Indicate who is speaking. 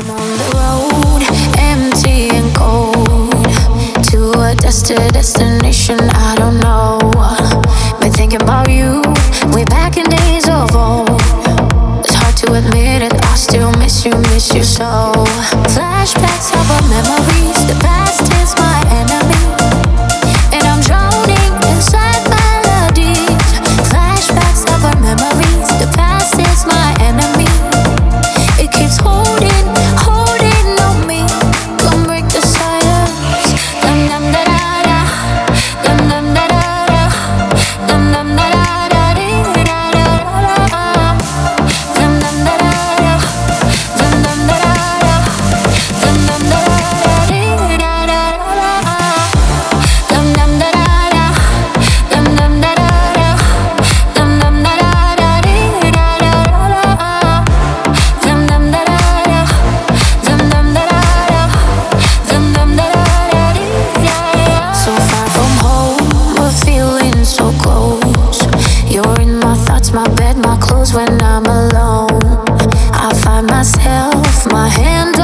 Speaker 1: I'm on the road, empty and cold, to a destination I don't know. Been thinking about you, way back in days of old. It's hard to admit it, I still miss you so. Flashbacks of our memories, the past is my enemy, and I'm drowning inside melodies. Flashbacks of our memories, the past is my enemy. It keeps holding on me. Come break the silence. Dum dum da da da, dum dum da da da, dum dum da da da dee da da da da, dum dum da da da, dum dum da da da, dum dum da da da dee da da da, dum dum da da da, dum dum da da da, dum dum da da da dee da da da, dum dum da da da, dum dum da da da, dum dum da da da dee da da. So far from home, but feeling so close. You're in my thoughts, my bed, my clothes when I'm alone. I find myself, my hand